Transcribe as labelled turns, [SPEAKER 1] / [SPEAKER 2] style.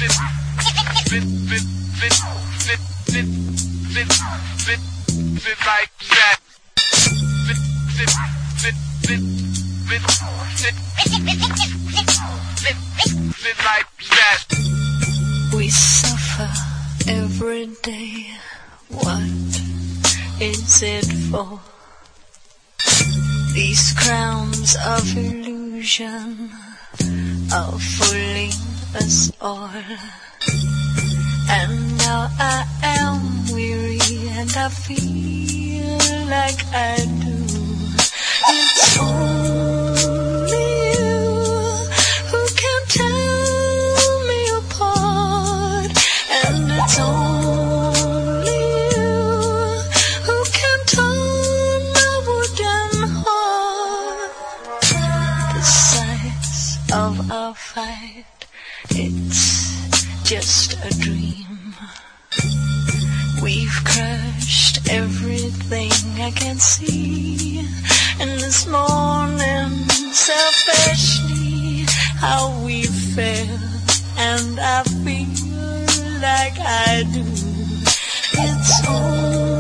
[SPEAKER 1] We suffer every day. What is it for? These crowns of illusion are fooling us all. And now I am weary and I feel like I do. It's only you who can tear me apart. And it's only you who can turn my wooden heart. The size of our fight, it's just a dream. We've crushed everything I can see. And this morning, selfishly, how we feel, and I feel like I do. It's all